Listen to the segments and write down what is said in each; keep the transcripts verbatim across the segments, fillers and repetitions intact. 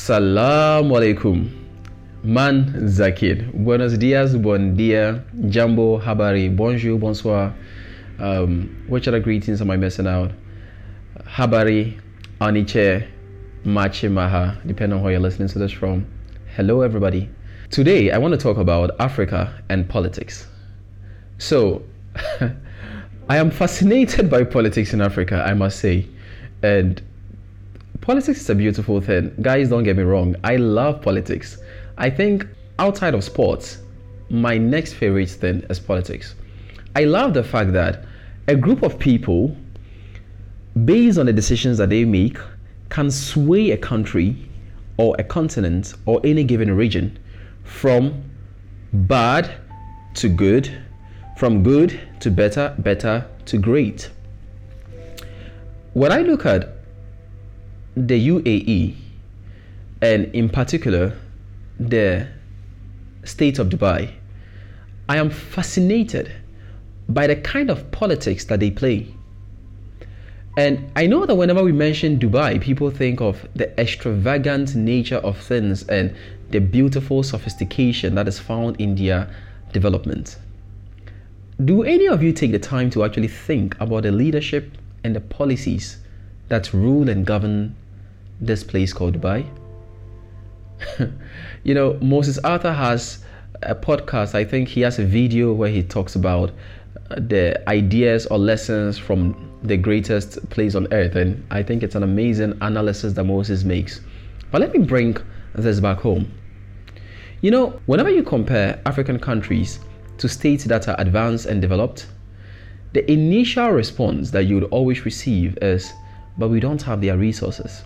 Assalamu alaikum. Man Zakir. Buenos dias, bon dia, jambo, habari, bonjour, bonsoir. Um, which other greetings am I missing out? Habari, aniche, machi maha, depending on where you're listening to this from. Hello, everybody. Today, I want to talk about Africa and politics. So, I am fascinated by politics in Africa, I must say. And politics is a beautiful thing. Guys, don't get me wrong. I love politics. I think outside of sports, my next favorite thing is politics. I love the fact that a group of people, based on the decisions that they make, can sway a country or a continent or any given region from bad to good, from good to better, better to great. When I look at the U A E, and in particular the state of Dubai, I am fascinated by the kind of politics that they play. And I know that whenever we mention Dubai, people think of the extravagant nature of things and the beautiful sophistication that is found in their development. Do any of you take the time to actually think about the leadership and the policies that rule and govern this place called Dubai? You know, Moses Arthur has a podcast. I think he has a video where he talks about the ideas or lessons from the greatest place on earth, and I think it's an amazing analysis that Moses makes. But let me bring this back home. You know, whenever you compare African countries to states that are advanced and developed, the initial response that you would always receive is, but we don't have their resources.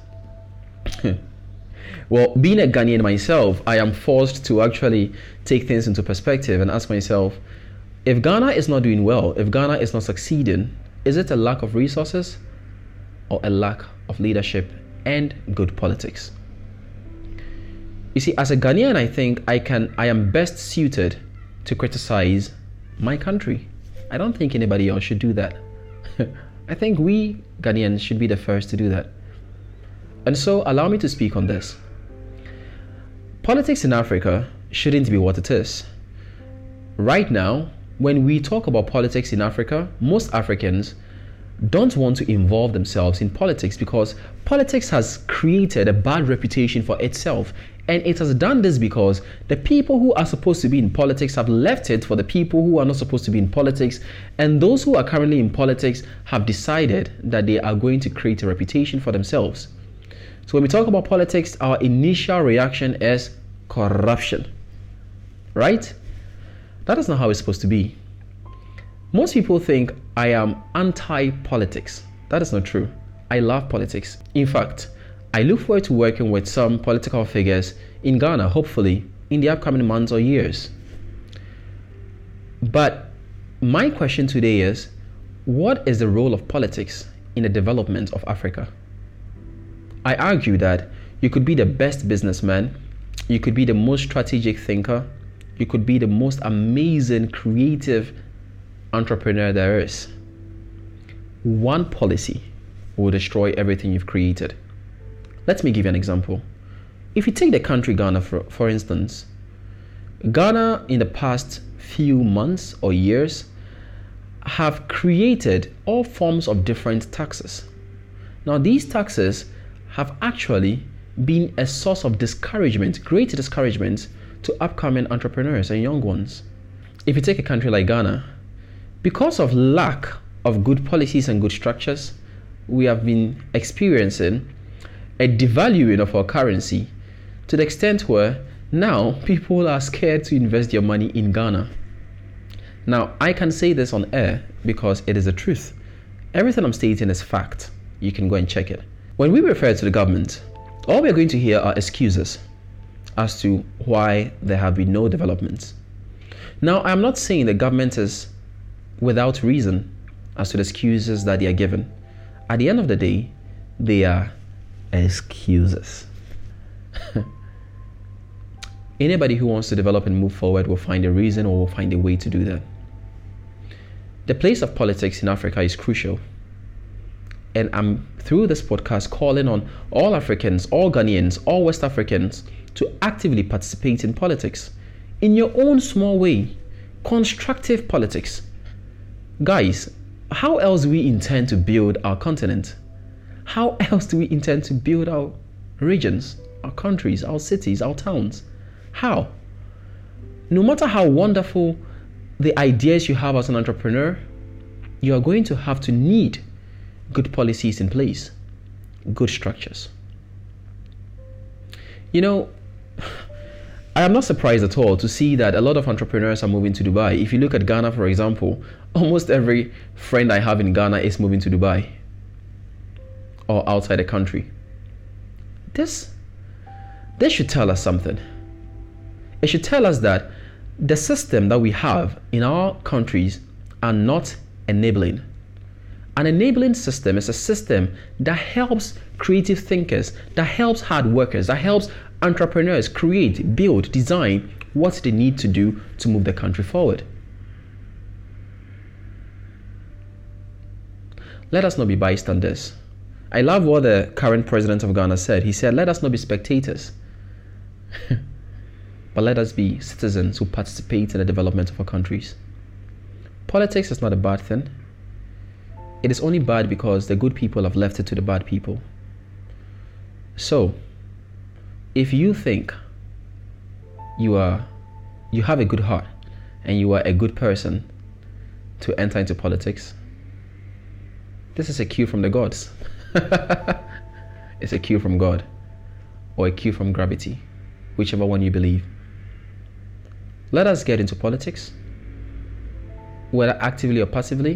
Well, being a Ghanaian myself, I am forced to actually take things into perspective and ask myself, if Ghana is not doing well, if Ghana is not succeeding, is it a lack of resources or a lack of leadership and good politics? You see, as a Ghanaian, I think I can, I am best suited to criticize my country. I don't think anybody else should do that. I think we Ghanaians should be the first to do that. And so allow me to speak on this. Politics in Africa shouldn't be what it is. Right now, when we talk about politics in Africa, most Africans don't want to involve themselves in politics because politics has created a bad reputation for itself. And it has done this because the people who are supposed to be in politics have left it for the people who are not supposed to be in politics. And those who are currently in politics have decided that they are going to create a reputation for themselves. So when we talk about politics, our initial reaction is corruption, right? That is not how it's supposed to be. Most people think I am anti-politics. That is not true. I love politics. In fact, I look forward to working with some political figures in Ghana, hopefully, in the upcoming months or years. But my question today is, what is the role of politics in the development of Africa? I argue that you could be the best businessman, you could be the most strategic thinker, you could be the most amazing, creative entrepreneur there is. One policy will destroy everything you've created. Let me give you an example. If you take the country Ghana, for, for instance, Ghana in the past few months or years have created all forms of different taxes. Now, these taxes have actually been a source of discouragement, great discouragement to upcoming entrepreneurs and young ones. If you take a country like Ghana, because of lack of good policies and good structures, we have been experiencing a devaluing of our currency to the extent where now people are scared to invest their money in Ghana. Now, I can say this on air because it is the truth. Everything I'm stating is fact. You can go and check it. When we refer to the government, all we're going to hear are excuses as to why there have been no developments. Now, I'm not saying the government is without reason as to the excuses that they are given. At the end of the day, they are excuses. Anybody who wants to develop and move forward will find a reason or will find a way to do that. The place of politics in Africa is crucial. And I'm through this podcast calling on all Africans, all Ghanaians, all West Africans to actively participate in politics in your own small way. Constructive politics. Guys, how else do we intend to build our continent? How else do we intend to build our regions, our countries, our cities, our towns? How? No matter how wonderful the ideas you have as an entrepreneur, you are going to have to need good policies in place, good structures. You know, I am not surprised at all to see that a lot of entrepreneurs are moving to Dubai. If you look at Ghana, for example, almost every friend I have in Ghana is moving to Dubai or outside the country. This, this should tell us something. It should tell us that the system that we have in our countries are not enabling. An enabling system is a system that helps creative thinkers, that helps hard workers, that helps entrepreneurs create, build, design what they need to do to move the country forward. Let us not be bystanders. I love what the current president of Ghana said. He said, let us not be spectators, but let us be citizens who participate in the development of our countries. Politics is not a bad thing. It is only bad because the good people have left it to the bad people. So, if you think you are, you have a good heart and you are a good person to enter into politics, this is a cue from the gods. It's a cue from God or a cue from gravity, whichever one you believe. Let us get into politics, whether actively or passively,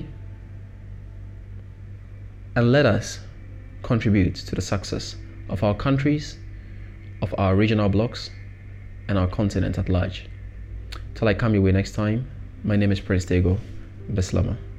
and let us contribute to the success of our countries, of our regional blocks, and our continent at large. Till I come your way next time, my name is Prince Tego. Bislama.